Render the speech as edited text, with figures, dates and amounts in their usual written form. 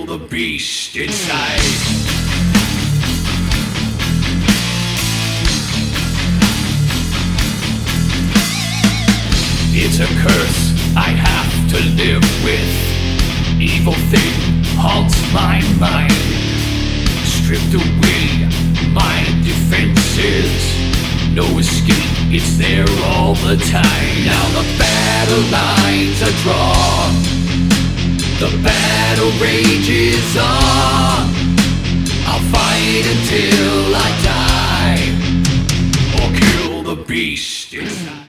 the beast inside. It's a curse I have to live with. Evil thing haunts my mind. Stripped away my defenses. No escape, it's there all the time. Now the battle lines are drawn. The battle rages on. I'll fight until I die, or kill the beast inside.